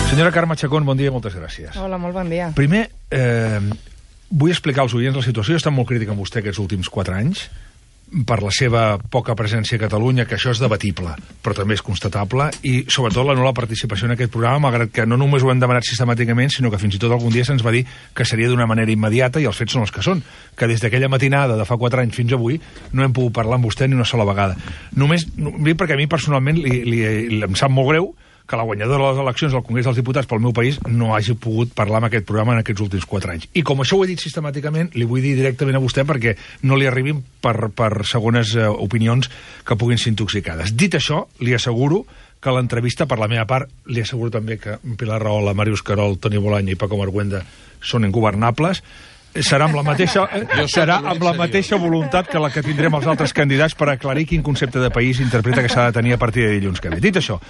Senyora Carme Chacón, bon dia i moltes gràcies. Hola, molt bon dia. Primer, vull explicar als oients la situació. He estat molt crític amb vostè aquests últims 4 anys per la seva poca presència a Catalunya, que això és debatible, però també és constatable, i sobretot la nul·la participació en aquest programa, malgrat que no només ho hem demanat sistemàticament, sinó que fins i tot algun dia se'ns va dir que seria d'una manera immediata, i els fets són els que són, que des d'aquella matinada de fa 4 anys fins avui no hem pogut parlar amb vostè ni una sola vegada. Només, perquè a mi personalment em sap molt greu que la guanyadora de les eleccions al Congrés dels Diputats pel meu país no hagi pogut parlar amb aquest programa en aquests últims 4 anys. I com això ho he dit sistemàticament, li vull dir directament a vostè perquè no li arribin per segones opinions que puguin ser intoxicades. Dit això, li asseguro que l'entrevista, per la meva part, li asseguro també que Pilar Rahola, Màrius Carol, Toni Bolaño i Paco Marhuenda són ingovernables. Serà amb la mateixa voluntat que la que tindrem els altres candidats per aclarir quin concepte de país interpreta que s'ha de tenir a partir de dilluns que ve. Dit això,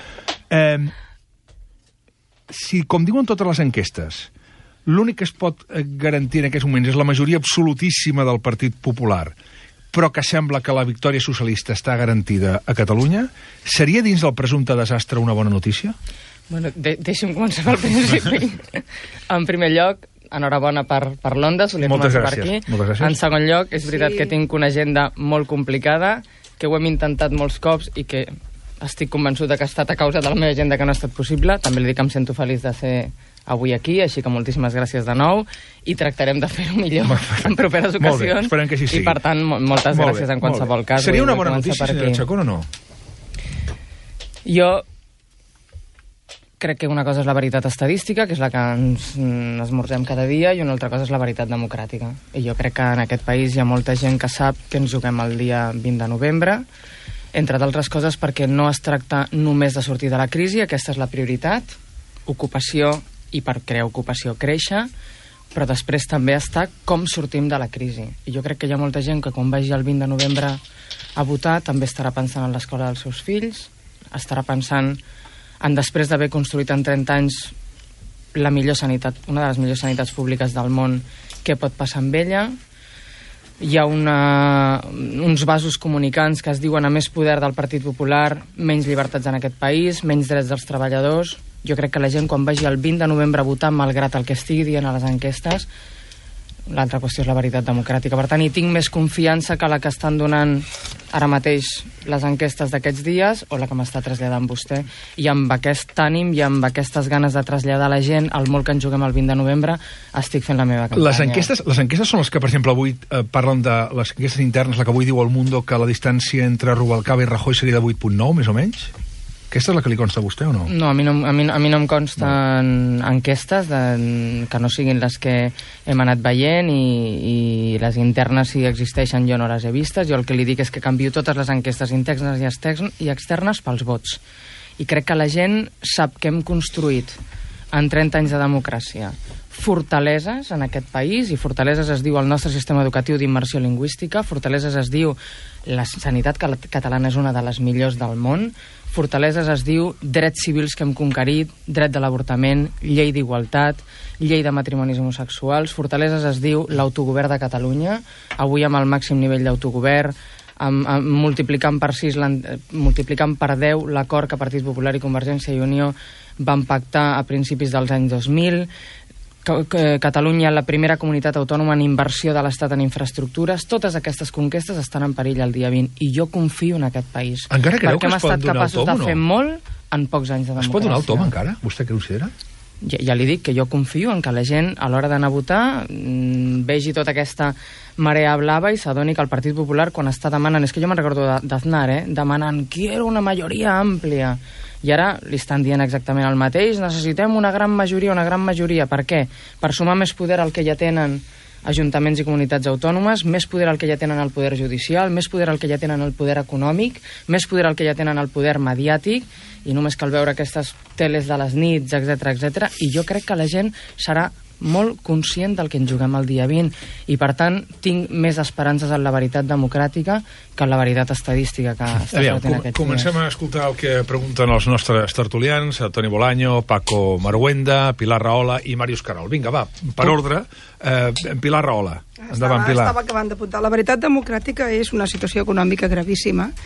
si, com diuen totes les enquestes, l'únic que es pot garantir en aquests moments és la majoria absolutíssima del Partit Popular, però que sembla que la victòria socialista està garantida a Catalunya, seria dins del presumpte desastre una bona notícia? Bueno, deixa'm començar pel principi. En primer lloc, enhorabona per l'Onda, solia començar per aquí. Moltes gràcies. En segon lloc, és veritat que tinc una agenda molt complicada, que ho hem intentat molts cops i que estic convençut que ha estat a causa de la meva agenda que no ha estat possible. També li dic que em sento feliç de ser avui aquí, així que moltíssimes gràcies de nou i tractarem de fer-ho millor en properes ocasions. Molt bé, esperem que així sigui. I per tant, moltes gràcies en qualsevol cas. Seria una bona notícia, senyora Chacón, o no? Jo crec que una cosa és la veritat estadística, que és la que ens esmorzem cada dia, i una altra cosa és la veritat democràtica. I jo crec que en aquest país hi ha molta gent que sap que ens juguem el dia 20 de novembre, entre d'altres coses perquè no es tracta només de sortir de la crisi, aquesta és la prioritat, ocupació, i per crear ocupació créixer, però després també està com sortim de la crisi. I jo crec que hi ha molta gent que quan vagi el 20 de novembre a votar també estarà pensant en l'escola dels seus fills, estarà pensant en després d'haver construït en 30 anys la millor sanitat, una de les millors sanitats públiques del món, què pot passar amb ella. Hi ha uns vasos comunicants que es diuen a més poder del Partit Popular, menys llibertats en aquest país, menys drets dels treballadors. Jo crec que la gent quan vagi el 20 de novembre a votar, malgrat el que estigui dient a les enquestes, l'altra qüestió és la veritat democràtica. Per tant, hi tinc més confiança que la que estan donant ara mateix les enquestes d'aquests dies o la que m'està traslladant vostè. I amb aquest ànim i amb aquestes ganes de traslladar a la gent el molt que ens juguem el 20 de novembre estic fent la meva campanya. Les enquestes són les que, per exemple, avui parlen de les enquestes internes, la que avui diu El Mundo que la distància entre Rubalcaba i Rajoy seria de 8,9, més o menys? Aquesta és la que li consta a vostè o no? No, a mi no em consten enquestes que no siguin les que hem anat veient i les internes, si existeixen, jo no les he vistes. Jo el que li dic és que canvio totes les enquestes internes i externes pels vots. I crec que la gent sap que hem construït en 30 anys de democràcia fortaleses en aquest país, i fortaleses es diu el nostre sistema educatiu d'immersió lingüística, fortaleses es diu la sanitat catalana és una de les millors del món, fortaleses es diu drets civils que hem conquerit, dret de l'avortament, llei d'igualtat, llei de matrimonis homosexuals, fortaleses es diu l'autogovern de Catalunya, avui amb el màxim nivell d'autogovern, multiplicant per 10 l'acord que Partit Popular i Convergència i Unió van pactar a principis dels anys 2000, Catalunya, la primera comunitat autònoma en inversió de l'Estat en infraestructures. Totes aquestes conquestes estan en perill el dia 20 i jo confio en aquest país. Encara creu que es pot donar el tom o no? Perquè hem estat capaços de fer molt en pocs anys de democràcia. Es pot donar el tom encara? Vostè què considera? Ja li dic que jo confio en que la gent a l'hora d'anar a votar vegi tota aquesta marea blava i s'adoni que el Partit Popular quan està demanant, és que jo me'n recordo d'Aznar, demanant quiero una majoria àmplia, i ara li estan dient exactament el mateix, necessitem una gran majoria. Per què? Per sumar més poder al que ja tenen ajuntaments i comunitats autònomes, més poder al que ja tenen el poder judicial, més poder al que ja tenen el poder econòmic, més poder al que ja tenen el poder mediàtic, i només cal veure aquestes teles de les nits, etc. I jo crec que la gent serà molt conscient del que ens juguem el dia 20 i per tant tinc més esperances en la veritat democràtica que en la veritat estadística que està sortint aquests dies. Comencem a escoltar el que pregunten els nostres tertulians, Toni Bolaño, Paco Marhuenda, Pilar Rahola i Màrius Carol. Vinga, va, per ordre, Pilar Rahola. Endavant, Pilar. Estava acabant d'apuntar. La veritat democràtica és una situació econòmica gravíssima.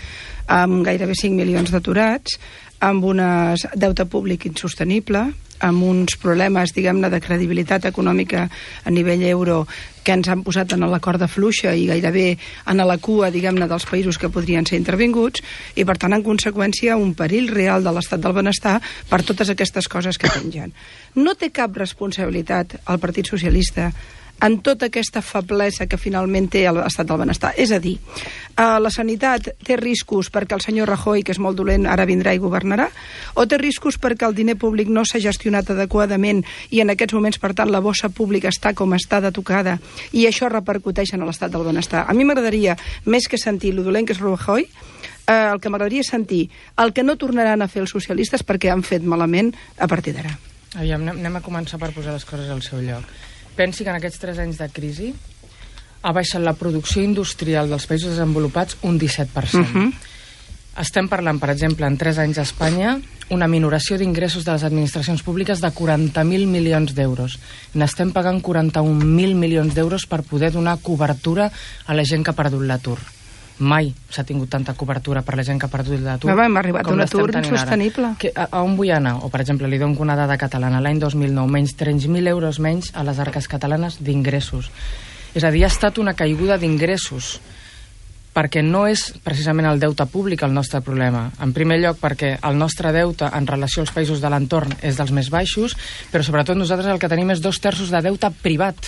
amb gairebé 5 milions d'aturats, amb un deute públic insostenible, amb uns problemes, diguem-ne, de credibilitat econòmica a nivell euro que ens han posat en la corda fluixa i gairebé en la cua, diguem-ne, dels països que podrien ser intervinguts, i per tant, en conseqüència, un perill real de l'estat del benestar per totes aquestes coses que pengen. No té cap responsabilitat el Partit Socialista en tota aquesta feblesa que finalment té l'estat del benestar. És a dir, la sanitat té riscos perquè el senyor Rajoy, que és molt dolent, ara vindrà i governarà, o té riscos perquè el diner públic no s'ha gestionat adequadament i en aquests moments, per tant, la bossa pública està com està de tocada i això repercuteix en l'estat del benestar. A mi m'agradaria, més que sentir lo dolent que és Rajoy, el que m'agradaria sentir el que no tornaran a fer els socialistes perquè han fet malament a partir d'ara. Aviam, anem a començar per posar les coses al seu lloc. Pensi que en aquests 3 anys de crisi ha baixat la producció industrial dels països desenvolupats un 17%. Estem parlant, per exemple, en 3 anys a Espanya, una minoració d'ingressos de les administracions públiques de 40.000 milions d'euros. N'estem pagant 41.000 milions d'euros per poder donar cobertura a la gent que ha perdut l'atur. Mai s'ha tingut tanta cobertura per la gent que ha perdut l'atur. Hem arribat a un atur insostenible. A on vull anar? O, per exemple, li dono una dada catalana. L'any 2009, menys 30.000 euros menys a les arques catalanes d'ingressos. És a dir, ha estat una caiguda d'ingressos, perquè no és precisament el deute públic el nostre problema. En primer lloc, perquè el nostre deute en relació als països de l'entorn és dels més baixos, però sobretot nosaltres el que tenim és 2/3 de deute privat.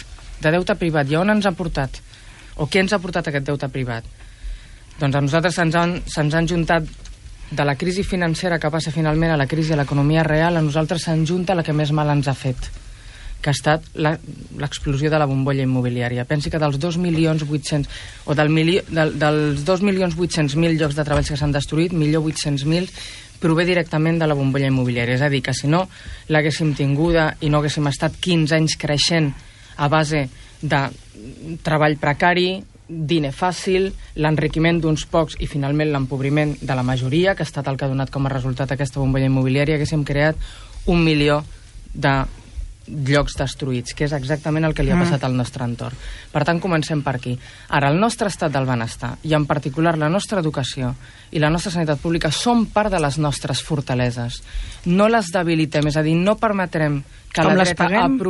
I on ens ha portat? O què ens ha portat aquest deute privat? Doncs a nosaltres se'ns han juntat de la crisi financera que passa finalment a la crisi de l'economia real, a nosaltres se'ns junta la que més mal ens ha fet, que ha estat l'explosió de la bombolla immobiliària. Pensi que dels 2.800.000 o dels 2.800.000 llocs de treball que s'han destruït, 1.800.000 prové directament de la bombolla immobiliària. És a dir, que si no l'haguéssim tinguda i no haguéssim estat 15 anys creixent a base de treball precari, diner fàcil, l'enriquiment d'uns pocs i finalment l'empobriment de la majoria, que ha estat el que ha donat com a resultat aquesta bombolla immobiliària, haguéssim creat 1 milió de llocs destruïts, que és exactament el que li ha passat al nostre entorn. Per tant, comencem per aquí. Ara, el nostre estat del benestar, i en particular la nostra educació i la nostra sanitat pública, són part de les nostres fortaleses. No les debilitem, és a dir, no permetrem que la dreta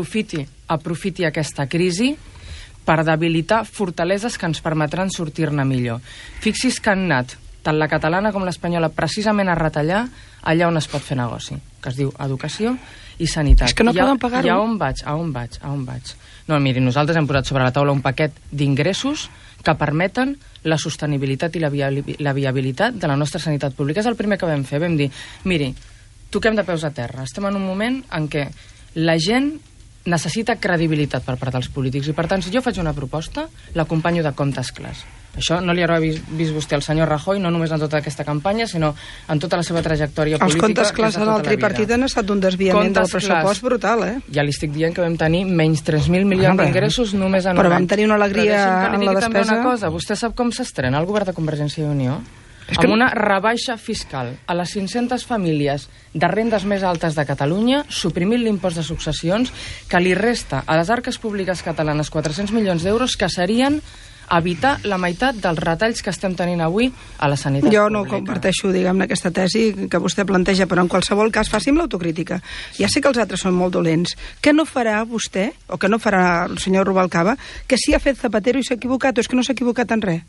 aprofiti aquesta crisi per debilitar fortaleses que ens permetran sortir-ne millor. Fixi's que han anat tant la catalana com l'espanyola precisament a retallar allà on es pot fer negoci, que es diu educació i sanitat. És que no poden pagar-ho. I a on vaig? No, miri, nosaltres hem posat sobre la taula un paquet d'ingressos que permeten la sostenibilitat i la viabilitat de la nostra sanitat pública. És el primer que vam fer. Vam dir, miri, toquem de peus a terra. Estem en un moment en què la gent necessita credibilitat per part dels polítics i, per tant, si jo faig una proposta, l'acompanyo de comptes clars. Això no li haurà vist vostè al senyor Rajoy, no només en tota aquesta campanya, sinó en tota la seva trajectòria política. Els comptes clars en el tripartit han estat un desviament del pressupost brutal, Ja li estic dient que vam tenir menys 3.000 milions d'ingressos només en un any. Però vam tenir una alegria en la despesa. També una cosa. Vostè sap com s'estrena el govern de Convergència i Unió? Amb una rebaixa fiscal a les 500 famílies de rendes més altes de Catalunya, suprimint l'impost de successions, que li resta a les arques públiques catalanes 400 milions d'euros, que serien evitar la meitat dels retalls que estem tenint avui a la sanitat pública. Jo no comparteixo, diguem-ne, aquesta tesi que vostè planteja, però en qualsevol cas faci'm l'autocrítica. Ja sé que els altres són molt dolents. Què no farà vostè, o què no farà el senyor Rubalcaba, que sí ha fet Zapatero i s'ha equivocat, o és que no s'ha equivocat en res?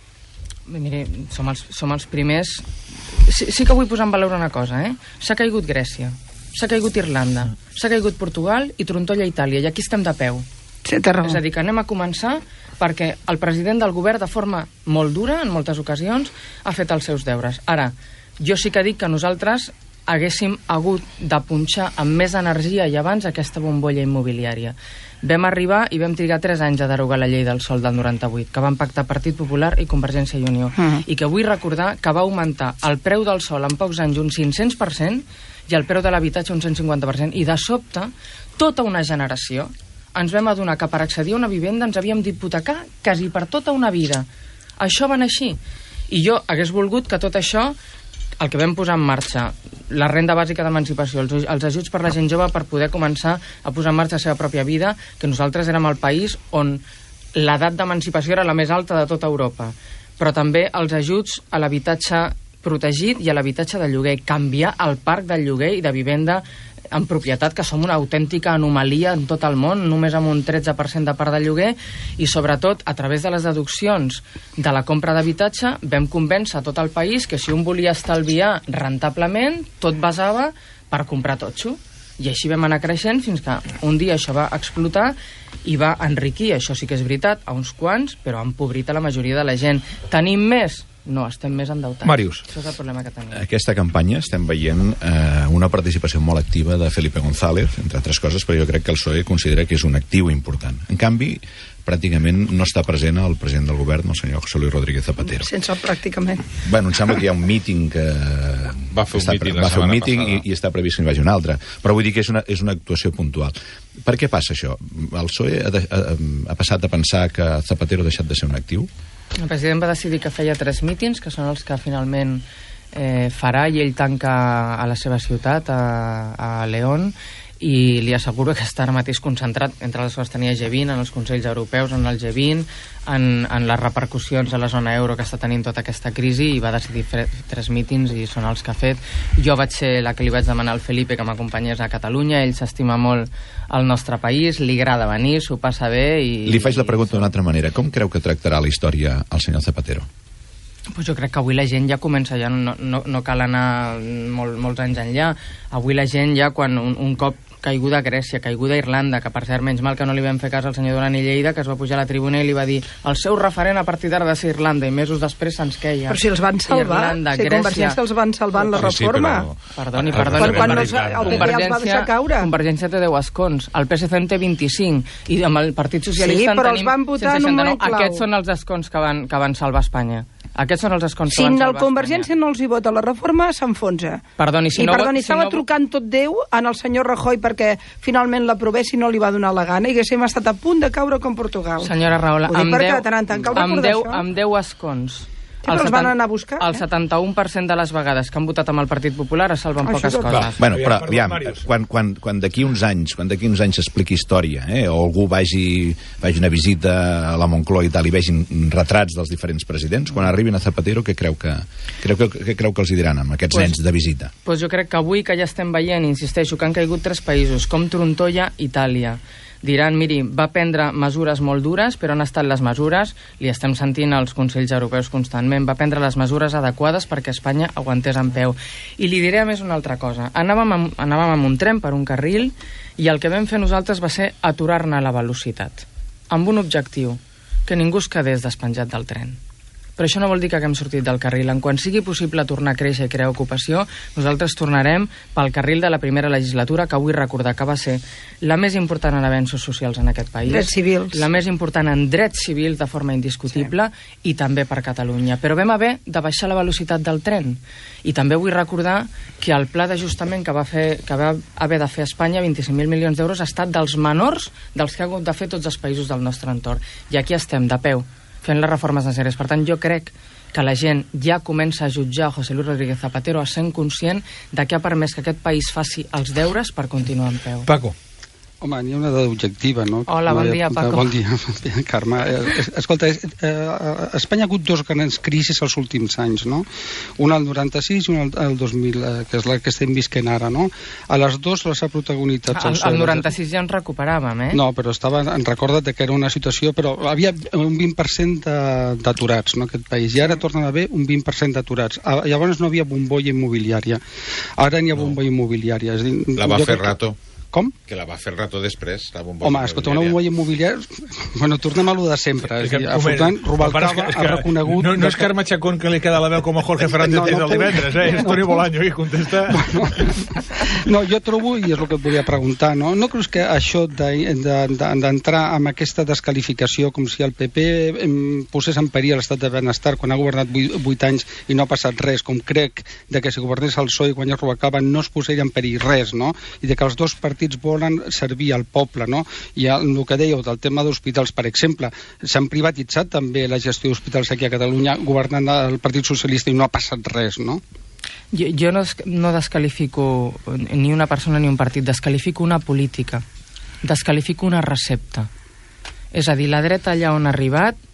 Miri, som els primers. Sí que vull posar en valor una cosa, S'ha caigut Grècia, s'ha caigut Irlanda, s'ha caigut Portugal i Trontolla Itàlia, i aquí estem de peu. Sí, té raó. És a dir, que anem a començar perquè el president del govern, de forma molt dura, en moltes ocasions, ha fet els seus deures. Ara, jo sí que dic que nosaltres haguéssim hagut de punxar amb més energia i abans aquesta bombolla immobiliària. Vam arribar i vam trigar 3 anys a derogar la llei del sòl del 98, que van pactar Partit Popular i Convergència i Unió, i que vull recordar que va augmentar el preu del sòl en pocs anys un 500% i el preu de l'habitatge un 150%, i de sobte, tota una generació ens vam adonar que per accedir a una vivenda ens havíem d'hipotecar quasi per tota una vida. Això va anar així. I jo hagués volgut que tot això, el que vam posar en marxa, la renda bàsica d'emancipació, els ajuts per la gent jove per poder començar a posar en marxa la seva pròpia vida, que nosaltres érem el país on l'edat d'emancipació era la més alta de tota Europa. però també els ajuts a l'habitatge protegit i a l'habitatge de lloguer, canviar el parc del lloguer i de vivenda en propietat, que som una autèntica anomalia en tot el món, només amb un 13% de part de lloguer, i sobretot a través de les deduccions de la compra d'habitatge vam convèncer tot el país que si un volia estalviar rentablement, tot basava per comprar totxo. I així vam anar creixent fins que un dia això va explotar i va enriquir, això sí que és veritat, a uns quants, però ha empobrit a la majoria de la gent. Tenim més? No, estem més endeutats. Màrius. Això és el problema que tenim. Aquesta campanya estem veient una participació molt activa de Felipe González, entre altres coses, però jo crec que el PSOE considera que és un actiu important. En canvi, pràcticament no està present el president del govern, el senyor José Luis Rodríguez Zapatero. Sense pràcticament. Bueno, em sembla que hi ha un míting que... Va fer un míting i està previst que n'hi vagi un altre. Però vull dir que és una actuació puntual. Per què passa això? El PSOE ha passat a pensar que Zapatero ha deixat de ser un actiu? El president va decidir que feia 3 mítings, que són els que finalment farà, i ell tanca a la seva ciutat, a León, i li asseguro que està ara mateix concentrat, entre les coses tenia G20, en els Consells Europeus, en el G20, en les repercussions a la zona euro que està tenint tota aquesta crisi, i va decidir fer 3 mítings i són els que ha fet. Jo vaig ser la que li vaig demanar al Felipe que m'acompanyés a Catalunya, ell s'estima molt el nostre país, li agrada venir, s'ho passa bé i... Li faig la pregunta d'una altra manera. Com creu que tractarà la història el senyor Zapatero? Pues jo crec que avui la gent ja comença, ja no cal anar molts anys enllà. Avui la gent ja, quan un cop caiguda a Grècia, caiguda a Irlanda, que per cert, menys mal que no li vam fer cas al senyor Duran i Lleida, que es va pujar a la tribuna i li va dir el seu referent a partir d'ara de ser Irlanda, i mesos després se'ns queia. Però si els van salvar, Irlanda, si Convergència els van salvar en la reforma. Perdoni, quan el PP els va deixar caure. Convergència té 10 escons, el PSC en té 25, i amb el Partit Socialista però els van votar en un moment clau. Aquests són els escons que van salvar Espanya. Aquests són els escons que van salvar Espanya. Si el Convergència no els hi vota la reforma, s'enfonsa. Perdoni, estava trucant tot Déu en el senyor Rajoy perquè finalment l'aprovés i no li va donar la gana i haguéssim estat a punt de caure com Portugal. Senyora Rahola, amb 10 escons. Sempre els van anar a buscar. El 71% de les vegades que han votat amb el Partit Popular es salven poques coses. Bueno, però aviam, quan d'aquí uns anys s'expliqui història, o algú vagi una visita a la Moncloa i tal i vegin retrats dels diferents presidents, quan arribin a Zapatero, què creu que els hi diran amb aquests nens de visita? Jo crec que avui que ja estem veient, insisteixo, que han caigut 3 països, com Trontolla, Itàlia, diran, miri, va prendre mesures molt dures, però on estan les mesures? Li estem sentint als Consells Europeus constantment. Va prendre les mesures adequades perquè Espanya aguantés en peu. I li diré a més una altra cosa. Anàvem amb un tren per un carril i el que vam fer nosaltres va ser aturar-ne la velocitat, amb un objectiu, que ningú es quedés despenjat del tren. Però això no vol dir que haguem sortit del carril. En quan sigui possible tornar a créixer i crear ocupació, nosaltres tornarem pel carril de la primera legislatura, que vull recordar que va ser la més important en avenços socials en aquest país. Drets civils. La més important en drets civils de forma indiscutible, i també per Catalunya. Però vam haver de baixar la velocitat del tren. I també vull recordar que el pla d'ajustament que va haver de fer Espanya, 25.000 milions d'euros, ha estat dels menors dels que ha hagut de fer tots els països del nostre entorn. I aquí estem, de peu, fent les reformes necessàries. Per tant, jo crec que la gent ja comença a jutjar José Luis Rodríguez Zapatero sent conscient de que ha permès que aquest país faci els deures per continuar en peu. Paco. Home, n'hi ha una dada objectiva, no? Hola, bon dia, Paco. Bon dia, Carme. Escolta, Espanya ha hagut 2 grans crisis els últims anys, no? Una al 96 i una al 2000, que és la que estem visquent ara, no? A les 2 les ha protagonitzat... Al 96 ja ens recuperàvem, eh? No, però recorda't que era una situació... Però havia un 20% d'aturats, no?, aquest país. I ara tornen a haver un 20% d'aturats. Llavors no havia bombolla immobiliària. Ara n'hi ha bombolla immobiliària. La va fer Rato. Com? Que la va fer Rato després, la bombolla immobiliària. Home, escolta, una bombolla immobiliària... Bueno, tornem a lo de sempre. Afortunadament, Rubalcaba ha reconegut... No és Carme Chacón que li queda la veu com a Jorge Fernández des del divendres, és Toni Bolaño que contesta... No, jo trobo, i és el que et volia preguntar, no creus que això d'entrar amb aquesta desqualificació, com si el PP posés en perill l'estat de benestar quan ha governat 8 anys i no ha passat res, com crec que si governés el PSOE i guanyés Rubalcaba no es posaria en perill res, no? I que els dos partits volen servir al poble, no? I el que dèieu del tema d'hospitals, per exemple, s'han privatitzat també la gestió d'hospitals aquí a Catalunya governant el Partit Socialista i no ha passat res, no? Jo no desqualifico ni una persona ni un partit, desqualifico una política, desqualifico una recepta. És a dir, la dreta allà on ha arribat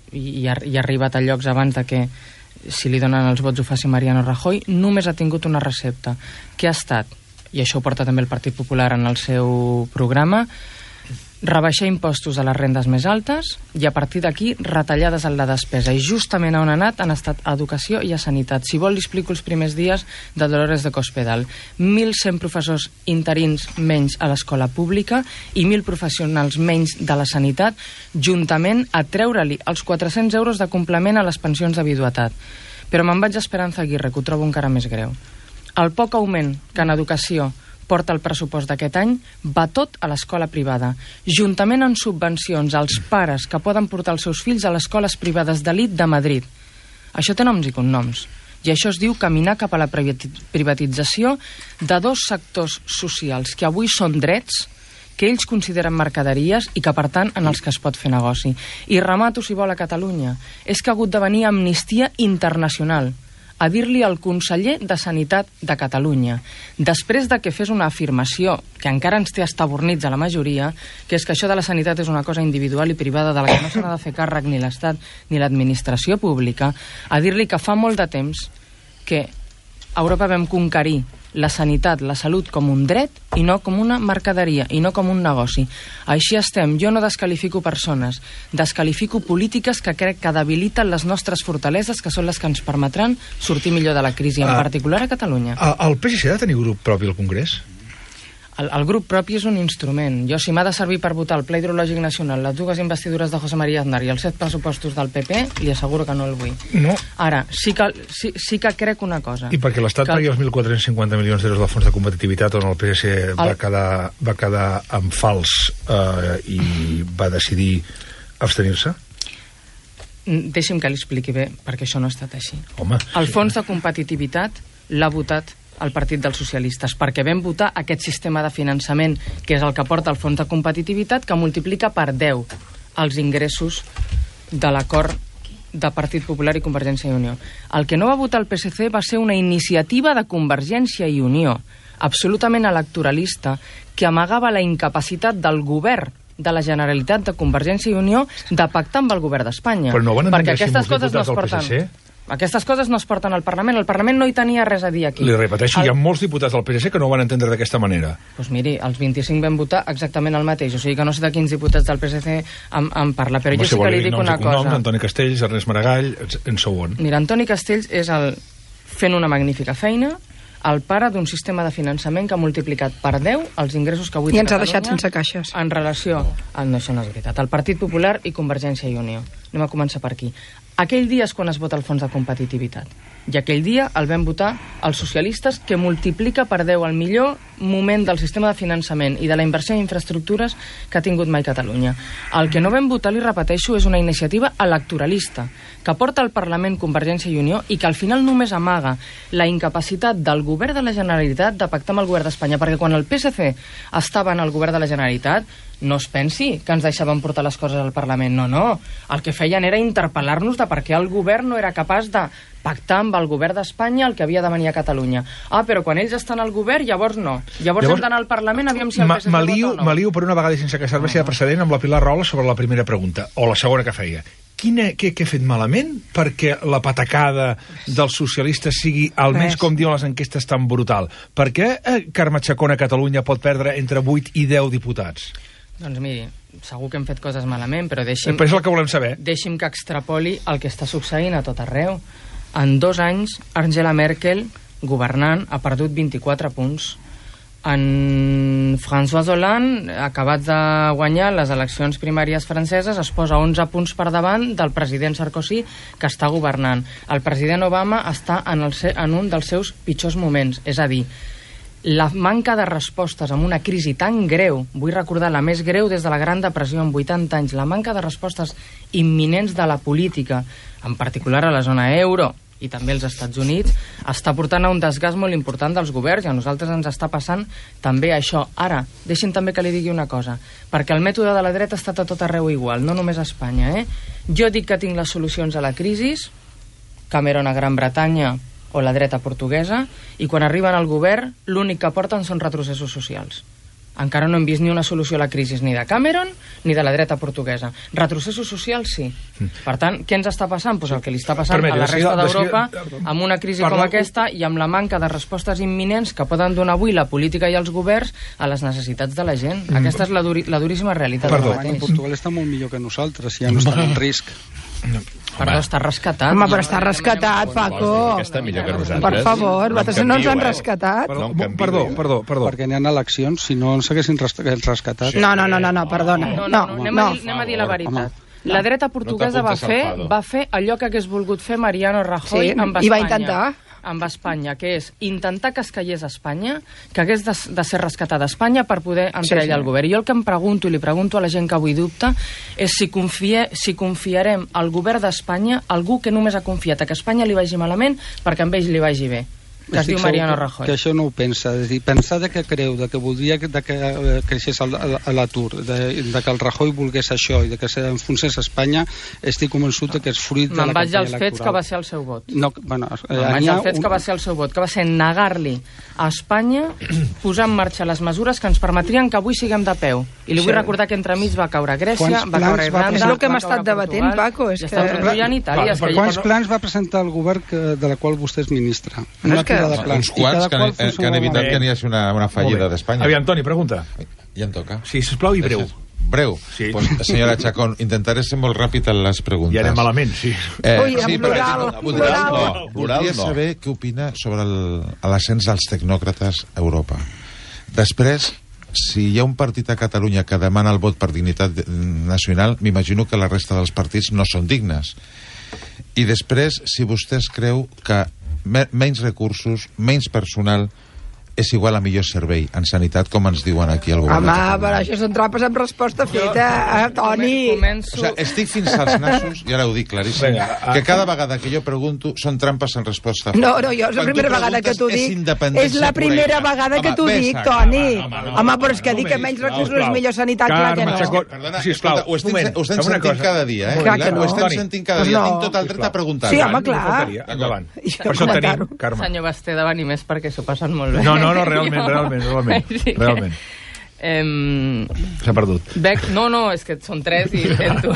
i ha arribat a llocs abans de que, si li donen els vots, ho faci Mariano Rajoy, només ha tingut una recepta, que ha estat, i això ho porta també el Partit Popular en el seu programa, rebaixar impostos a les rendes més altes i a partir d'aquí retallades en la despesa, i justament on ha anat han estat a educació i a sanitat. Si vol li explico els primers dies de Dolores de Cospedal. 1.100 professors interins menys a l'escola pública i 1.000 professionals menys de la sanitat, juntament a treure-li els 400 euros de complement a les pensions de viduïtat. Però me'n vaig a Esperanza Aguirre, que ho trobo encara més greu. El poc augment que en educació porta el pressupost d'aquest any va tot a l'escola privada, juntament amb subvencions als pares que poden portar els seus fills a les escoles privades d'elit de Madrid. Això té noms i cognoms, i això es diu caminar cap a la privatització de dos sectors socials que avui són drets, que ells consideren mercaderies i que, per tant, en els que es pot fer negoci. I remato, si vol, a Catalunya. És que ha hagut de venir Amnistia Internacional a dir-li al conseller de Sanitat de Catalunya, després de que fes una afirmació que encara ens té estabornits a la majoria, que és que això de la sanitat és una cosa individual i privada de la que no se n'ha de fer càrrec ni l'Estat ni l'administració pública, a dir-li que fa molt de temps que a Europa vam conquerir la sanitat, la salut com un dret i no com una mercaderia i no com un negoci. Així estem. Jo no descalifico persones, descalifico polítiques que crec que debiliten les nostres fortaleses, que són les que ens permetran sortir millor de la crisi, en particular a Catalunya. El PSC ha de tenir grup propi al Congrés? El grup propi és un instrument. Jo, si m'ha de servir per votar el Pla Hidrològic Nacional, les dues investidures de José María Aznar i els 7 pressupostos del PP, li asseguro que no el vull. No. Ara, sí que crec una cosa. I perquè l'Estat pagui els 1.450 milions d'euros del fons de competitivitat, on el PSC va quedar en fals i va decidir abstenir-se? Deixi'm que li expliqui bé, perquè això no ha estat així. Home, el fons de competitivitat l'ha votat el Partit dels Socialistes, perquè vam votar aquest sistema de finançament, que és el que porta el fons de competitivitat, que multiplica per 10 els ingressos de l'acord de Partit Popular i Convergència i Unió. El que no va votar el PSC va ser una iniciativa de Convergència i Unió, absolutament electoralista, que amagava la incapacitat del govern de la Generalitat de Convergència i Unió de pactar amb el govern d'Espanya. Però no van entendre perquè aquestes coses no es porten... PSC? Aquestes coses no es porten al Parlament. El Parlament no hi tenia res a dir aquí. Li repeteixo, hi ha molts diputats del PSC que no ho van entendre d'aquesta manera. Doncs miri, els 25 vam votar exactament el mateix. O sigui que no sé de quins diputats del PSC en parla. Però jo sí que li dic una cosa. Antoni Castells, Ernest Maragall, en so on. Mira, Antoni Castells és fent una magnífica feina, el pare d'un sistema de finançament que ha multiplicat per 10 els ingressos que avui té Catalunya. I ens ha deixat sense caixes. En relació... No, això no és veritat. El Partit Popular i Convergència i Unió. Anem a començar per aquí. Aquell dia és quan es vota el fons de competitivitat. I aquell dia el vam votar els socialistes, que multiplica per 10 el millor moment del sistema de finançament i de la inversió en infraestructures que ha tingut mai Catalunya. El que no vam votar, li repeteixo, és una iniciativa electoralista que porta al Parlament Convergència i Unió i que al final només amaga la incapacitat del govern de la Generalitat de pactar amb el govern d'Espanya, perquè quan el PSC estava en el govern de la Generalitat no es pensi que ens deixaven portar les coses al Parlament, no. El que feien era interpel·lar-nos de per què el govern no era capaç de pactar amb el govern d'Espanya el que havia de venir a Catalunya. Però quan ells estan al govern, llavors no. Llavors hem d'anar al Parlament, aviam si el PSC vota o no. M'alio per una vegada, sense que serveixi de precedent, amb la Pilar Rahola sobre la primera pregunta, o la segona que feia. Què he fet malament perquè la patacada dels socialistes sigui, almenys com diuen les enquestes, tan brutal? Per què Carme Chacón a Catalunya pot perdre entre 8 i 10 diputats? Doncs miri, segur que hem fet coses malament, però deixi'm... Però és el que volem saber. Deixi'm que extrapoli el que està succeint a tot arreu. En 2 anys, Angela Merkel, governant, ha perdut 24 punts. En François Hollande, acabat de guanyar les eleccions primàries franceses, es posa 11 punts per davant del president Sarkozy, que està governant. El president Obama està en un dels seus pitjors moments, és a dir, la manca de respostes en una crisi tan greu, vull recordar la més greu des de la Gran Depressió en 80 anys, la manca de respostes imminents de la política, en particular a la zona euro i també als Estats Units, està portant a un desgast molt important dels governs, i a nosaltres ens està passant també això. Ara, deixin també que li digui una cosa, perquè el mètode de la dreta ha estat a tot arreu igual, no només a Espanya. Jo dic que tinc les solucions a la crisi, Cameron a Gran Bretanya o la dreta portuguesa, i quan arriben al govern l'únic que porten són retrocessos socials. Encara no hem vist ni una solució a la crisi ni de Cameron ni de la dreta portuguesa. Retrocessos socials, sí. Per tant, què ens està passant? Pues el que li està passant a la resta d'Europa amb una crisi com aquesta i amb la manca de respostes imminents que poden donar avui la política i els governs a les necessitats de la gent. Aquesta és la duríssima realitat. Portugal està molt millor que nosaltres, ja no està en risc. Perdó, està rescatat. Home, però està rescatat, Paco. Està millor que nosaltres. Per favor, nosaltres no ens han rescatat. Perdó. Perquè n'hi ha eleccions, si no ens haguessin rescatat. No, perdona. No, anem a dir la veritat. La dreta portuguesa va fer allò que hagués volgut fer Mariano Rajoy amb Espanya. I va intentar. Amb Espanya, que és intentar que es callés Espanya, que hagués de ser rescatada Espanya per poder entrar ell al govern. Jo el que em pregunto, i li pregunto a la gent que avui dubta, és si confiarem al govern d'Espanya algú que només ha confiat a que Espanya li vagi malament perquè amb ell li vagi bé, que es diu Mariano Rajoy. Que això no ho pensa, és dir, pensar que creu, que voldria que creixés l'atur, de que el Rajoy volgués això i de que s'enfonsés a Espanya, estic convençut que és fruit de la campanya electoral. Me'n vaig als fets que va ser el seu vot. Me'n vaig als fets que va ser el seu vot, que va ser negar-li a Espanya posar en marxa les mesures que ens permetrien que avui siguem de peu. I li vull recordar que entremig va caure Grècia, va caure Irlanda, és el que hem estat debatent, Paco. I està trullant Itàlia. Quants plans va presentar el govern de la qual vostè és ministre? Uns quants que han evitat que n'hi hagi una fallida d'Espanya. Aviam, Toni, pregunta. Ja em toca. Sí, sisplau, i breu. Breu? Sí. Pues, senyora Chacón, intentaré ser molt ràpid en les preguntes. Ja anem malament, sí. Ui, en plural. Voldria saber què opina sobre l'ascens dels tecnòcrates a Europa. Després, si hi ha un partit a Catalunya que demana el vot per dignitat nacional, m'imagino que la resta dels partits no són dignes. I després, si vostè es creu que menys recursos, menys personal és igual a millor servei en sanitat, com ens diuen aquí al govern. Home, però això són trampes amb resposta feta, Toni. O sigui, estic fins als nassos, i ara ho dic claríssim, que cada vegada que jo pregunto són trampes en resposta. No, jo és la primera vegada que t'ho dic. És la primera vegada que t'ho dic, Toni. Home, però és que dir que menys recursos és millor sanitat, clar que no. Perdona, sisplau, ho estem sentint cada dia, eh? Ho estem sentint cada dia. Tinc tot el dret a preguntar. Sí, home, clar. Endavant. Per això tenim, Carme. Senyor Basté, davant i més perquè s'ho passen molt bé. No, realment. Sí. Realment. S'ha perdut. No, és que són tres i intento.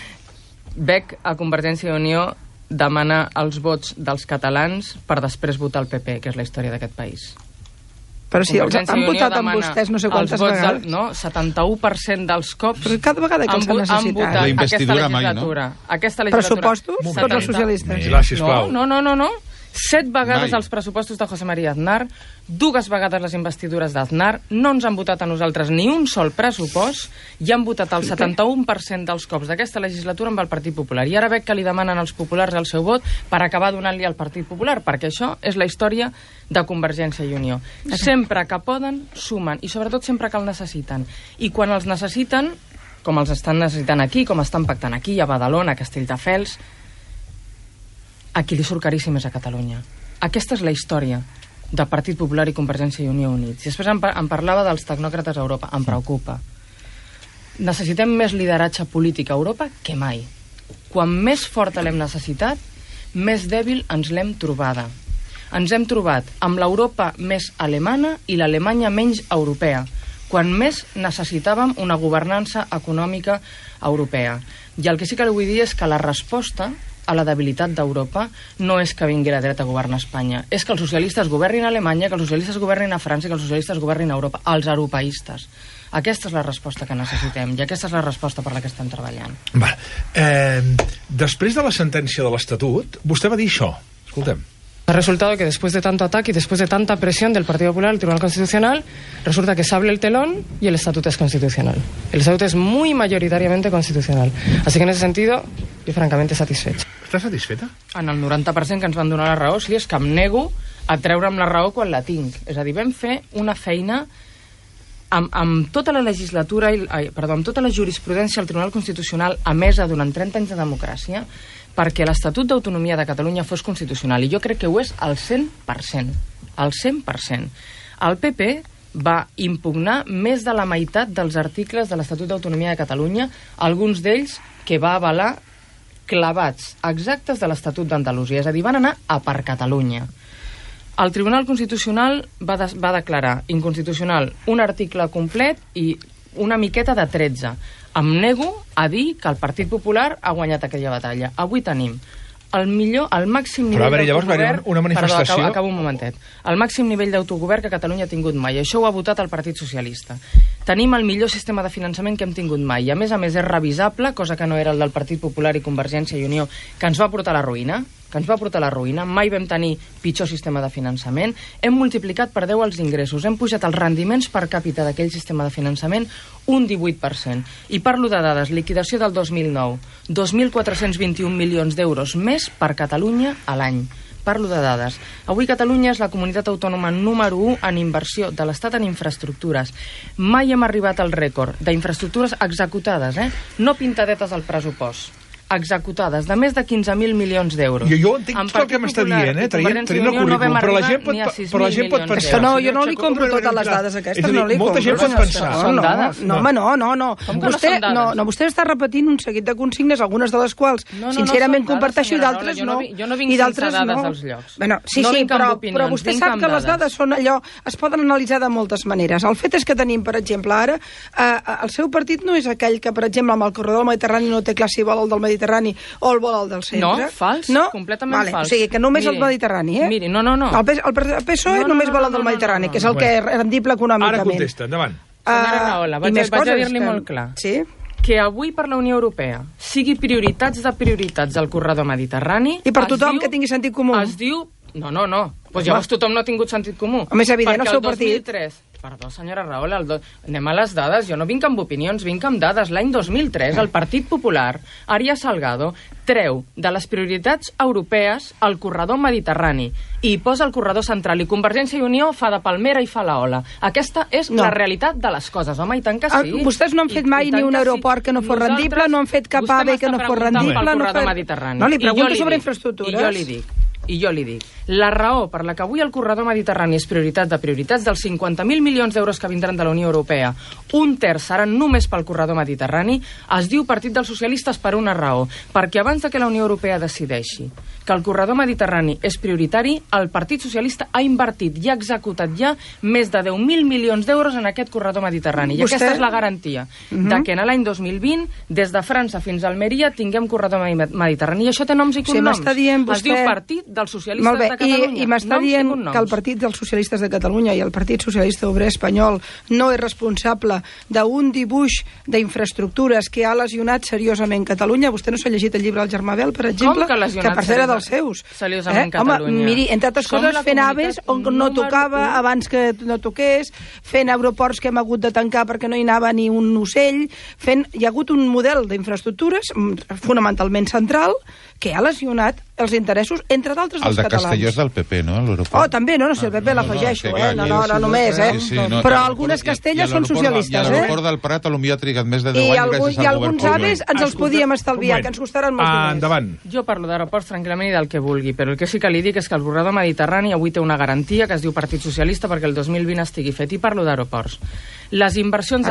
Bec a Convergència i Unió demana els vots dels catalans per després votar el PP, que és la història d'aquest país. Però si els han votat amb vostès no sé quantes vegades. 71% dels cops però cada vegada que els han necessitat. La investidura mai, no? Pressupostos? Tots els socialistes? No. 7 vegades els pressupostos de José María Aznar, 2 vegades les investidures d'Aznar, no ens han votat a nosaltres ni un sol pressupost i han votat el 71% dels cops d'aquesta legislatura amb el Partit Popular. I ara veig que li demanen als populars el seu vot per acabar donant-li al Partit Popular, perquè això és la història de Convergència i Unió. Sempre que poden, sumen, i sobretot sempre que el necessiten. I quan els necessiten, com els estan necessitant aquí, com estan pactant aquí, a Badalona, a Castelldefels, a qui li surt caríssim és a Catalunya. Aquesta és la història de Partit Popular i Convergència i Unió units. I després em parlava dels tecnòcrates a Europa. Em preocupa. Necessitem més lideratge polític a Europa que mai. Quan més forta l'hem necessitat, més dèbil ens l'hem trobada. Ens hem trobat amb l'Europa més alemana i l'Alemanya menys europea, quan més necessitàvem una governança econòmica europea. I el que sí que li vull dir és que la resposta a la debilitat d'Europa no és que vingui la dreta a governar Espanya, és que els socialistes governin a Alemanya, que els socialistes governin a França, que els socialistes governin a Europa, els europeistes. Aquesta és la resposta que necessitem i aquesta és la resposta per la que estem treballant. Després de la sentència de l'Estatut, vostè va dir això. Escoltem. Ha resultado que después de tanto ataque y después de tanta presión del Partido Popular al Tribunal Constitucional, resulta que se abre el telón y el estatuto es constitucional. El estatuto es muy mayoritariamente constitucional. Así que en ese sentido, yo francamente satisfecha. Estàs satisfeta? En el 90% que ens van donar la raó, sí, és que em nego a treure'm la raó quan la tinc. És a dir, vam fer una feina amb tota la legislatura, amb tota la jurisprudència del Tribunal Constitucional emesa durant 30 anys de democràcia, perquè l'Estatut d'Autonomia de Catalunya fos constitucional, i jo crec que ho és al 100%. Al 100%. El PP va impugnar més de la meitat dels articles de l'Estatut d'Autonomia de Catalunya, alguns d'ells que va avalar clavats exactes de l'Estatut d'Andalusia, és a dir, van anar a per Catalunya. El Tribunal Constitucional va declarar inconstitucional un article complet i una miqueta de 13. Em nego a dir que el Partit Popular ha guanyat aquella batalla. Avui tenim el màxim nivell d'autogovern... Una manifestació... Perdó, acabo un momentet. El màxim nivell d'autogovern que Catalunya ha tingut mai. Això ho ha votat el Partit Socialista. Tenim el millor sistema de finançament que hem tingut mai. I a més és revisable, cosa que no era el del Partit Popular i Convergència i Unió, que ens va portar a la ruïna. Mai vam tenir pitjor sistema de finançament. Hem multiplicat per 10 els ingressos. Hem pujat els rendiments per càpita d'aquell sistema de finançament un 18%. I parlo de dades. Liquidació del 2009. 2.421 milions d'euros més per Catalunya a l'any. Parlo de dades. Avui Catalunya és la comunitat autònoma número 1 en inversió de l'Estat en infraestructures. Mai hem arribat al rècord d'infraestructures executades, no pintadetes al pressupost. Executades, de més de 15.000 milions d'euros. Jo entenc tot el que m'està dient, tenint el currículum, però la gent pot pensar... És que no, jo no li compro totes les dades aquestes, no li compro. Molta gent pot pensar. Són dades? No, vostè està repetint un seguit de consignes, algunes de les quals, sincerament, comparteixo, i d'altres no. Jo no vinc sense dades als llocs. Sí, però vostè sap que les dades són allò, es poden analitzar de moltes maneres. El fet és que tenim, per exemple, ara, el seu partit no és aquell que, per exemple, amb el corredor del Mediterrani no té clar si vol el del Mediterrani o el vol el del centre. No, fals, completament fals. O sigui, que només el Mediterrani, Miri, no. El PSOE només vol el del Mediterrani, que és el que és rendible econòmicament. Ara contesta, endavant. Senyora Rahola, vaig a dir-li molt clar. Sí? Que avui per la Unió Europea sigui prioritats del corredor mediterrani... I per tothom que tingui sentit comú. Es diu... No. Doncs llavors tothom no ha tingut sentit comú. Home, és evident, el seu partit... Perdó, senyora Rahola, anem a les dades. Jo no vinc amb opinions, vinc amb dades. L'any 2003, el Partit Popular, Arias Salgado, treu de les prioritats europees el corredor mediterrani i posa el corredor central. I Convergència i Unió fa de palmera i fa la ola. Aquesta és la realitat de les coses. Home, i tant que sí. Vostès no han fet mai ni un aeroport que no fos rendible, no han fet cap AVE que no fos rendible. Pel corredor mediterrani. No, li pregunto sobre infraestructures. I jo li dic, la raó per la que avui el corredor mediterrani és prioritat de prioritats, dels 50.000 milions d'euros que vindran de la Unió Europea, un terç seran només pel corredor mediterrani, es diu Partit dels Socialistes per una raó, perquè abans que la Unió Europea decideixi que el corredor mediterrani és prioritari, el Partit Socialista ha invertit i ha executat ja més de 10.000 milions d'euros en aquest corredor mediterrani. I aquesta és la garantia de que en l'any 2020, des de França fins a Almeria, tinguem corredor mediterrani. I això té noms i cognoms. Es diu Partit dels Socialistes de Catalunya. I m'està dient que el Partit dels Socialistes de Catalunya i el Partit Socialista Obrer Espanyol no és responsable d'un dibuix d'infraestructures que ha lesionat seriosament Catalunya. Vostè no s'ha llegit el llibre del Germà Bel, per exemple? Que per cert era dels seus. Seriosament Catalunya. Home, miri, entre altres coses, fent aves on no tocava abans que no toqués, fent aeroports que hem hagut de tancar perquè no hi anava ni un ocell, hi ha hagut un model d'infraestructures fonamentalment central que ha lesionat els interessos, entre d'altres, dels catalans. El de Castelló és del PP, no? Oh, també, no? Si el PP l'afegeixo, no només, Però algunes Castelles són socialistes, I l'aeroport del Prat potser ha trigat més de 10 anys gràcies al I alguns aves ens els podíem estalviar, que ens costaran molts diners. Endavant. Jo parlo d'aeroports tranquil·lament i del que vulgui, però el que sí que li dic és que el corredor mediterrani avui té una garantia que es diu Partit Socialista perquè el 2020 estigui fet. I parlo d'aeroports. Les inversions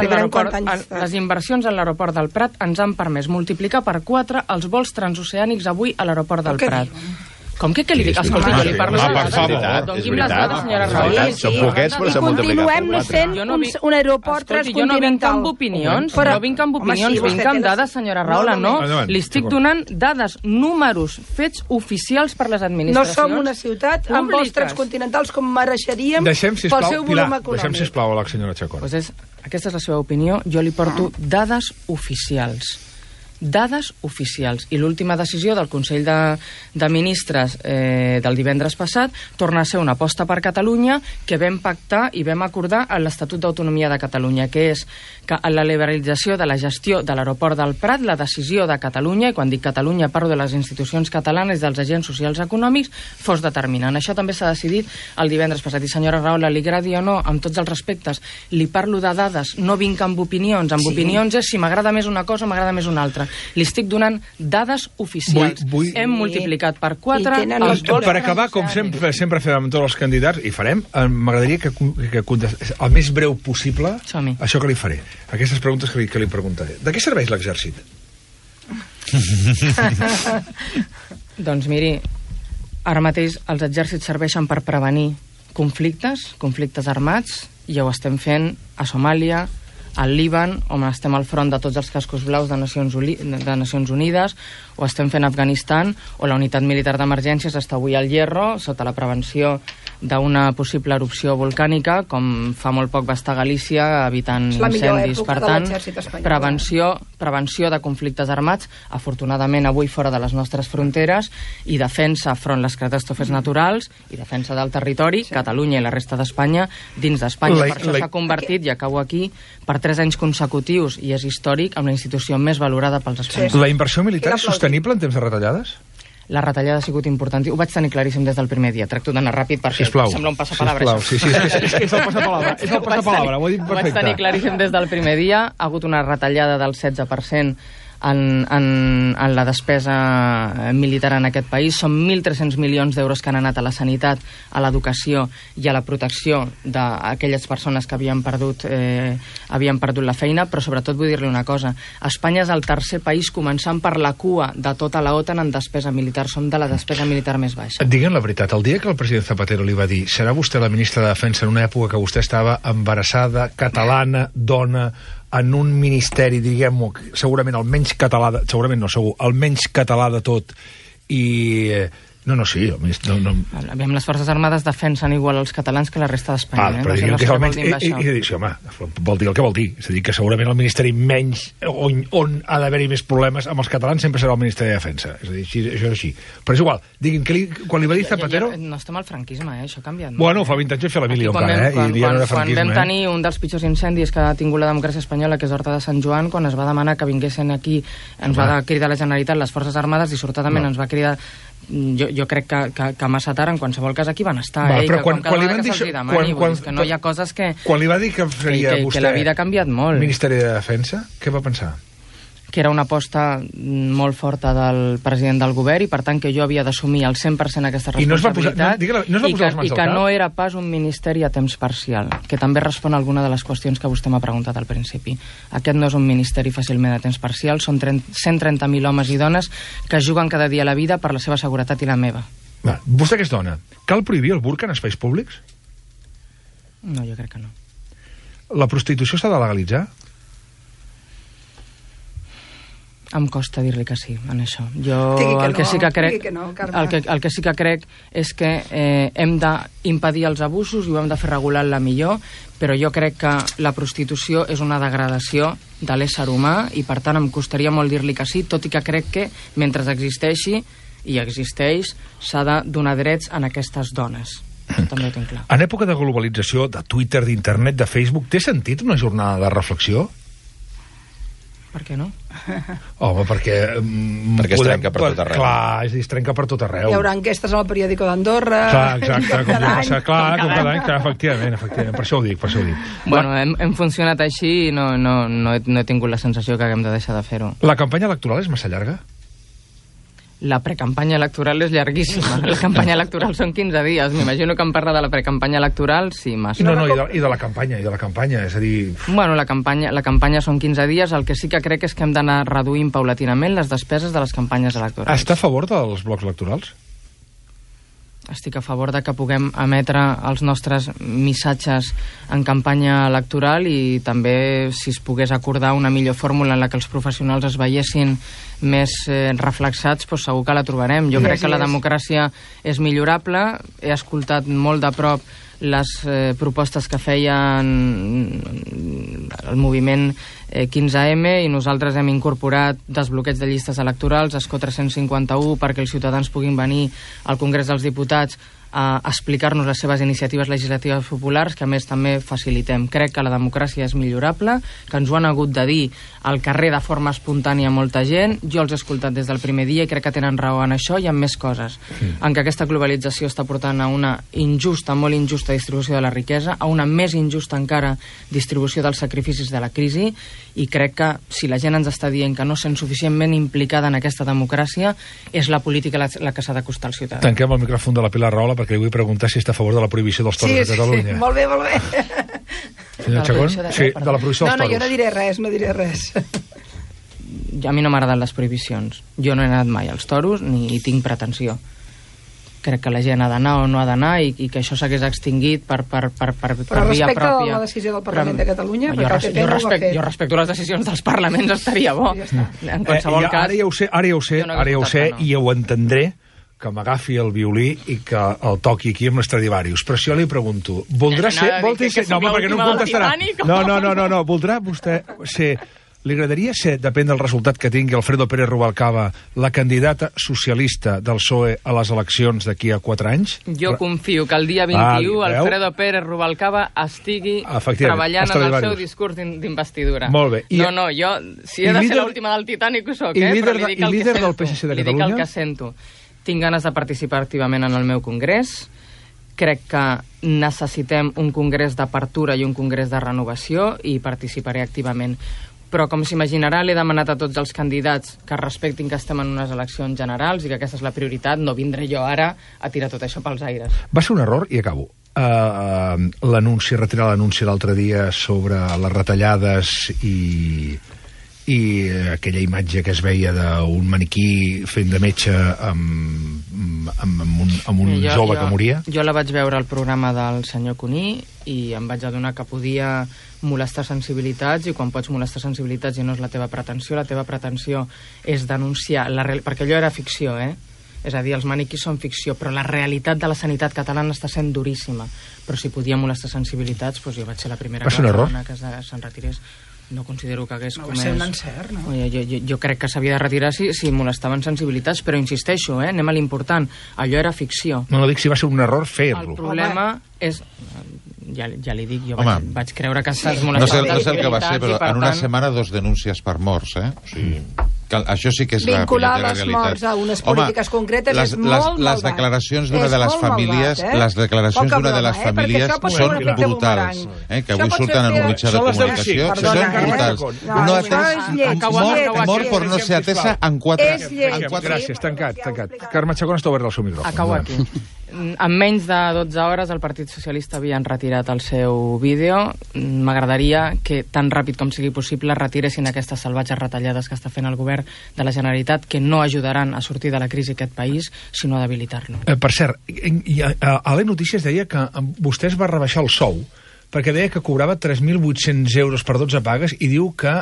en l'aeroport del Prat ens han permès multiplicar per 4 els vols transoceànics avui a l'aeroport del Prat. Com que li dic? Escolti, jo li parlo de dades. Doni'm les dades, senyora Rahola. Són poquets, però s'ha multiplicat. I continuem sent un aeroport transcontinental. Jo no vinc amb opinions, vinc amb dades, senyora Rahola, no. Li estic donant dades, números, fets oficials per les administracions. No som una ciutat amb vols transcontinentals com mereixeríem pel seu volum econòmic. Deixem, sisplau, a la senyora Chacón. Aquesta és la seva opinió. Jo li porto dades oficials. Dades oficials. I l'última decisió del Consell de Ministres del divendres passat torna a ser una aposta per Catalunya que vam pactar i vam acordar en l'Estatut d'Autonomia de Catalunya, que és que en la liberalització de la gestió de l'aeroport del Prat, la decisió de Catalunya, i quan dic Catalunya parlo de les institucions catalanes i dels agents socials econòmics, fos determinant. Això també s'ha decidit el divendres passat. I senyora Rahola, li agradi o no, amb tots els respectes, li parlo de dades, no vinc amb opinions. Amb opinions és si m'agrada més una cosa o m'agrada més una altra. Li estic donant dades oficials. Hem multiplicat per 4 els vols. Per acabar, com sempre fem amb tots els candidats, i farem, m'agradaria que contestés el més breu possible això que li faré. Aquestes preguntes que li preguntaré. De què serveix l'exèrcit? Doncs miri, Ara mateix els exèrcits serveixen per prevenir conflictes armats, i ho estem fent a Somàlia, al Líban, on estem al front de tots els cascos blaus de Nacions Unides, ho estem fent a Afganistan, o la unitat militar d'emergències està avui al Hierro, sota la prevenció d'una possible erupció volcànica, com fa molt poc va estar a Galícia, evitant incendis. Per tant, prevenció de conflictes armats, afortunadament avui fora de les nostres fronteres, i defensa front les catàstrofes naturals, i defensa del territori, Catalunya i la resta d'Espanya, dins d'Espanya. Per això s'ha convertit, i acabo aquí, per 3 anys consecutius, i és històric, amb la institució més valorada pels espanyols. La inversió militar és sostenible en temps de retallades? La retallada ha sigut important. Ho vaig tenir claríssim des del primer dia. Tracto d'anar ràpid perquè sembla un passapalabra. Sí, és el passapalabra. És el passapalabra, ho he dit perfecte. Ho vaig tenir claríssim des del primer dia. Ha hagut una retallada del 16% en la despesa militar en aquest país. Són 1.300 milions d'euros que han anat a la sanitat, a l'educació i a la protecció d'aquelles persones que havien perdut la feina, però sobretot vull dir-li una cosa. Espanya és el tercer país, començant per la cua de tota la OTAN en despesa militar. Som de la despesa militar més baixa. Digue'm la veritat, el dia que el president Zapatero li va dir serà vostè la ministra de Defensa en una època que vostè estava embarassada, catalana, dona, en un ministeri, diguem-ho, segurament el menys català, segurament no, segur, el menys català de tot, i... sí. Aviam, les Forces Armades defensen igual els catalans que la resta d'Espanya. Però diguem que és el menys... Sí, home, vol dir el que vol dir. És a dir, que segurament el ministeri menys on ha d'haver-hi més problemes amb els catalans sempre serà el Ministeri de Defensa. És a dir, això és així. Però és igual, digui'm, quan li va dir Zapatero... No estem al franquisme, això ha canviat molt. Bueno, fa 20 anys vam fer la mili encara, Quan vam tenir un dels pitjors incendis que ha tingut la democràcia espanyola, que és Horta de Sant Joan, quan es va demanar que vinguessin aquí, ens va cridar la Generalitat, les Forces Armades, dissortadament ens va cridar... Jo crec que massa tard, en qualsevol cas aquí van estar, però quan li van dir que no hi ha coses que... Quan li va dir que faria vostè... Que la vida ha canviat molt. Ministeri de Defensa, què va pensar? Que era una aposta molt forta del president del govern, i per tant que jo havia d'assumir al 100% aquesta responsabilitat, i que no era pas un ministeri a temps parcial, que també respon a alguna de les qüestions que vostè m'ha preguntat al principi. Aquest no és un ministeri fàcilment a temps parcial, són 130.000 homes i dones que juguen cada dia la vida per la seva seguretat i la meva. Vostè que és dona, cal prohibir el burca en espais públics? No, jo crec que no. La prostitució s'ha de legalitzar? Em costa dir-li que sí, en això. El que sí que crec és que hem d'impedir els abusos i ho hem de fer regular la millor, però jo crec que la prostitució és una degradació de l'ésser humà i per tant em costaria molt dir-li que sí, tot i que crec que mentre existeixi, i existeix, s'ha de donar drets a aquestes dones. També ho tinc clar. En època de globalització, de Twitter, d'internet, de Facebook, té sentit una jornada de reflexió? Per què no? Home, perquè... Perquè es trenca per tot arreu. Clar, es trenca per tot arreu. Hi haurà enquestes al periòdico d'Andorra... Clar, exacte, com passa, clar, com cada any, efectivament, per això ho dic, Bueno, hem funcionat així i no he tingut la sensació que haguem de deixar de fer-ho. La campanya electoral és massa llarga? La precampanya electoral és llarguíssima. La campanya electoral són 15 dies. M'imagino que em parla de la precampanya electoral, sí, massa. No, i de la campanya, és a dir... Bueno, la campanya són 15 dies, el que sí que crec és que hem d'anar reduint paulatinament les despeses de les campanyes electorals. Està a favor dels blocs electorals? Estic a favor de que puguem emetre els nostres missatges en campanya electoral i també si es pogués acordar una millor fórmula en la que els professionals es veiessin més reflexats, doncs segur que la trobarem. Jo crec que la democràcia és millorable. He escoltat molt de prop les propostes que feien el moviment 15M i nosaltres hem incorporat desbloqueig de llistes electorals, escó 351, perquè els ciutadans puguin venir al Congrés dels Diputats a explicar-nos les seves iniciatives legislatives populars, que a més també facilitem. Crec que la democràcia és millorable, que ens ho han hagut de dir al carrer de forma espontània molta gent. Jo els he escoltat des del primer dia i crec que tenen raó en això i en més coses. En que aquesta globalització està portant a una injusta, molt injusta distribució de la riquesa, a una més injusta encara distribució dels sacrificis de la crisi, i crec que si la gent ens està dient que no sent suficientment implicada en aquesta democràcia, és la política la que s'ha d'acostar al ciutadà. Tanquem el micròfon de la Pilar Rahola perquè li vull preguntar si està a favor de la prohibició dels toros de Catalunya. Sí, molt bé. Senyor Chacón? Sí, de la prohibició dels toros. No, jo no diré res. A mi no m'agraden les prohibicions. Jo no he anat mai als toros ni hi tinc pretensió. crec que la gent ha d'anar o no ha d'anar i que això s'hagués extingit per via pròpia. Però respecte a la decisió del Parlament de Catalunya, perquè el PP no ho ha fet. Jo respecto les decisions dels parlaments, estaria bo. En qualsevol cas... Ara ja ho sé, i ho entendré, que m'agafi el violí i que el toqui aquí amb l'Stradivarius. Però si jo li pregunto, voldrà ser... No, perquè no em contestarà. No, voldrà vostè ser... Li agradaria ser, depèn del resultat que tingui Alfredo Pérez Rubalcaba, la candidata socialista del PSOE a les eleccions d'aquí a 4 anys? Jo confio que el dia 21 Alfredo Pérez Rubalcaba estigui treballant en el seu discurs d'investidura. Molt bé. No, jo, si he de ser l'última del Titanic, ho soc, però li dic el que sento. Del PSC de Catalunya? Li dic el que sento. Tinc ganes de participar activament en el meu congrés. Crec que necessitem un congrés d'apertura i un congrés de renovació i participaré activament. Però, com s'imaginarà, l'he demanat a tots els candidats que respectin que estem en unes eleccions generals i que aquesta és la prioritat. No vindré jo ara a tirar tot això pels aires. Va ser un error, i acabo, retirar l'anunci l'altre dia sobre les retallades i aquella imatge que es veia d'un maniquí fent de metge amb un jove que moria? Jo la vaig veure al programa del senyor Cuní i em vaig adonar que podia molestar sensibilitats, i quan pots molestar sensibilitats i no és la teva pretensió és denunciar perquè allò era ficció, és a dir, els maniquis són ficció, però la realitat de la sanitat catalana està sent duríssima. Però si podia molestar sensibilitats, doncs jo vaig ser la primera persona que se'n retirés. No considero que hagués comès... Va ser un encert, no? Jo crec que s'havia de retirar si molestaven sensibilitats, però insisteixo, anem a l'important. Allò era ficció. No dic si va ser un error fer-lo. El problema és... Ja li dic, jo vaig creure que estàs molestant. No sé el que va ser, però en una setmana 2 denúncies per morts, O sigui... Això sí que és vincular la les morts a unes polítiques concretes és molt les declaracions d'una de les famílies són brutals, que avui surten en un mitjà de comunicació, són brutals. No atès, mort per no ser atesa en 4... Gràcies, tancat. Carme Chacón, està obert el seu micròfon. Acabo aquí. En menys de 12 hores el Partit Socialista havia retirat el seu vídeo. M'agradaria que tan ràpid com sigui possible retiressin aquestes salvatges retallades que està fent el govern de la Generalitat, que no ajudaran a sortir de la crisi aquest país, sinó a debilitar-lo. Per cert, a les notícies deia que vostè es va rebaixar el sou perquè deia que cobrava 3.800 euros per 12 pagues i diu que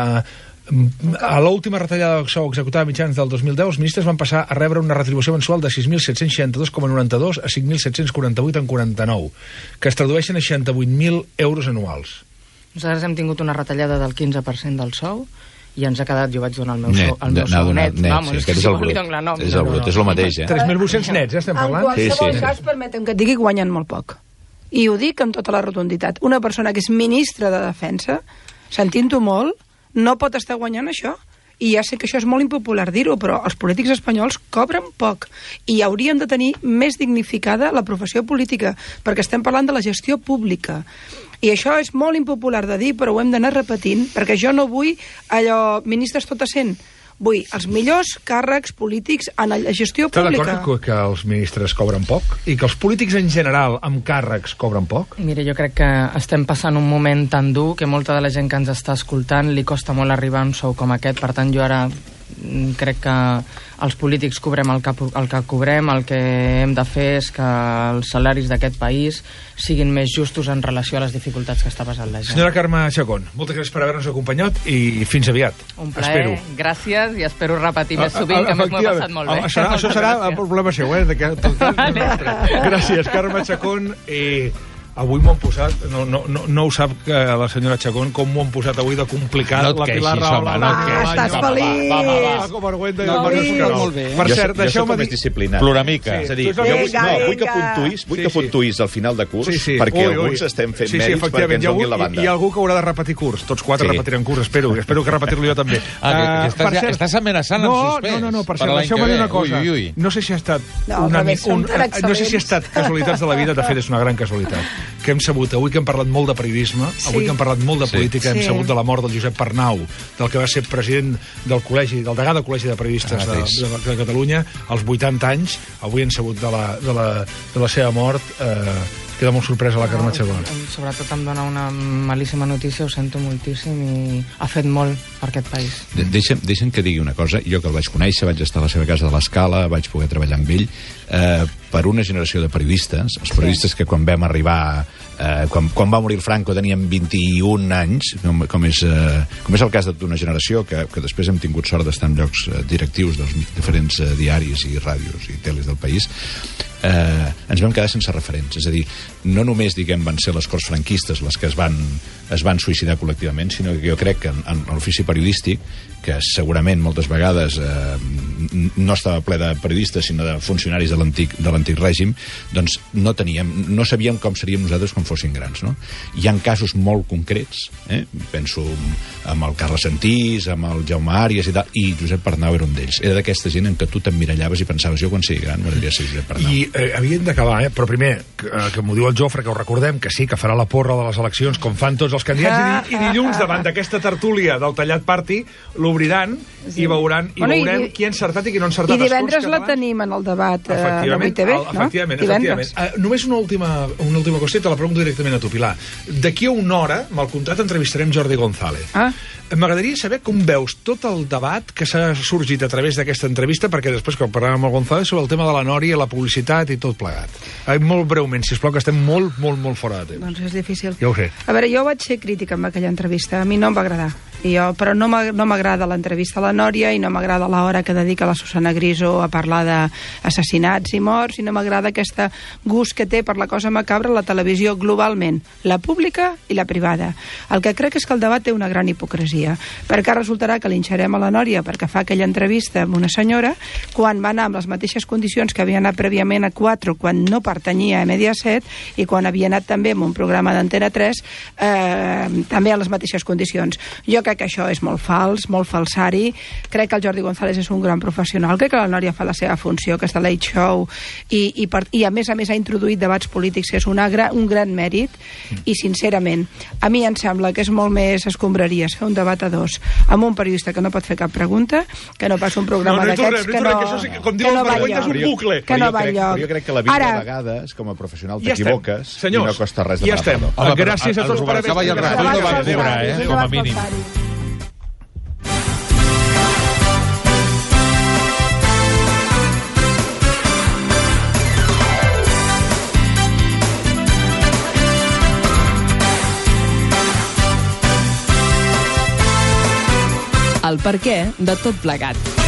a l'última retallada del sou executada a mitjans del 2010 els ministres van passar a rebre una retribució mensual de 6.762,92 a 5.748,49, que es tradueixen a 68.000 euros anuals. Nosaltres hem tingut una retallada del 15% del sou i ens ha quedat, jo vaig donar el meu sou net. Aquest és el brut. És el brut, és el mateix, 3.800 nets, estem parlant? En qualsevol cas, permetem que et digui, guanyen molt poc. I ho dic amb tota la rotunditat. Una persona que és ministra de Defensa, sentint-ho molt, no pot estar guanyant això. I ja sé que això és molt impopular dir-ho, però els polítics espanyols cobren poc i haurien de tenir més dignificada la professió política, perquè estem parlant de la gestió pública. I això és molt impopular de dir, però ho hem d'anar repetint, perquè jo no vull allò ministres tot essent. Vull els millors càrrecs polítics en la gestió pública. Està d'acord que els ministres cobren poc? I que els polítics en general amb càrrecs cobren poc? Mira, jo crec que estem passant un moment tan dur que molta de la gent que ens està escoltant li costa molt arribar a un sou com aquest. Per tant, jo ara crec que els polítics cobrem el que cobrem. El que hem de fer és que els salaris d'aquest país siguin més justos en relació a les dificultats que està passant la gent. Senyora Carme Chacón, moltes gràcies per haver-nos acompanyat i fins aviat. Un plaer, gràcies, i espero repetir més sovint, que a més m'ho he passat molt bé. Això serà el problema seu, Gràcies, Carme Chacón. Avui m'ho han posat, no ho sap la senyora Chacón, com m'ho han posat avui de complicat. No et queixis, home, no et queixis. Estàs feliç. Per cert, deixeu-me dir... Ploramica. És a dir, vull que puntuïs al final de curs, perquè alguns estem fent mèrits perquè ens donin la banda. Hi ha algú que haurà de repetir curs. Tots 4 repetiran curs, espero que repetir-lo jo també. Estàs amenaçant amb suspens. No, per cert, deixeu-me dir una cosa. No sé si ha estat casualitats de la vida, de fet és una gran casualitat, que hem sabut, avui que hem parlat molt de periodisme, avui que hem parlat molt de política, hem sabut de la mort del Josep Arnau, del que va ser president del col·legi, del degà del Col·legi de Periodistes de Catalunya, als 80 anys, avui hem sabut de la seva mort. Queda molt sorpresa la Carme Chacón. Sobretot em dona una malíssima notícia, ho sento moltíssim, i ha fet molt per aquest país. Deixa'm que digui una cosa. Jo que el vaig conèixer, vaig estar a la seva casa de l'Escala, vaig poder treballar amb ell, per una generació de periodistes, els periodistes que quan vam arribar, quan va morir Franco teníem 21 anys, com és el cas d'una generació que després hem tingut sort d'estar en llocs directius dels diferents diaris i ràdios i teles del país, ens vam quedar sense referents. És a dir, no només, van ser les corts franquistes les que es van suïcidar col·lectivament, sinó que jo crec que en l'ofici periodístic, que segurament moltes vegades no estava ple de periodistes, sinó de funcionaris de l'antic règim, doncs no sabíem com seríem nosaltres quan fossin grans, no? Hi ha casos molt concrets, penso amb el Carles Santís, amb el Jaume Àries i tal, i Josep Arnau era un d'ells. Era d'aquesta gent en què tu t'emmirallaves i pensaves, jo quan sigui gran m'agradaria ser Josep Arnau. I havíem d'acabar, però primer, que m'ho diu el Jofre, que ho recordem, que sí, que farà la porra de les eleccions, com fan tots els candidats, i dilluns, davant d'aquesta tertúlia del Tallat Party, l'obriran i veurem qui ha encertat i qui no ha encertat. I divendres la tenim en el debat de 8TV, no? Efectivament. Només una última qüestió, te la pregunto directament a tu, Pilar. D'aquí a una hora, amb el contrat, entrevistarem Jordi González. M'agradaria saber com veus tot el debat que s'ha sorgit a través d'aquesta entrevista, perquè després, quan parlàvem amb el González, sobre el tema de la Nòria, la publicitat i tot plegat. Molt breument, sisplau, que estem molt fora de temps. Doncs és difícil. Ja ho sé. A veure, jo vaig ser crítica amb aquella entrevista. A mi no em va agradar. Però no m'agrada l'entrevista a la Nòria i no m'agrada l'hora que dedica la Susana Griso a parlar d'assassinats i morts, i no m'agrada aquesta gust que té per la cosa macabra la televisió globalment, la pública i la privada. El que crec és que el debat té una gran hipocresia, perquè resultarà que linxarem a la Nòria perquè fa aquella entrevista amb una senyora quan va anar amb les mateixes condicions que havia anat prèviament a 4, quan no pertanyia a Mediaset, i quan havia anat també en un programa d'Antena 3 també a les mateixes condicions. Jo crec que això és molt fals, molt falsari. Crec que el Jordi González és un gran professional. Crec que la Nòria fa la seva funció, que és de Late Show, i a més ha introduït debats polítics, que és un gran mèrit, i sincerament, a mi em sembla que és molt més escombraries fer un debat a dos amb un periodista que no pot fer cap pregunta, que no passa un programa d'aquests que no va enlloc. Que no va enlloc. Jo crec que la vida de vegades, com a professional, t'equivoques i no costa res de ja estem. Gràcies a tots per haver estat. El Rafael no va cobrar, com a mínim. El perquè de tot plegat.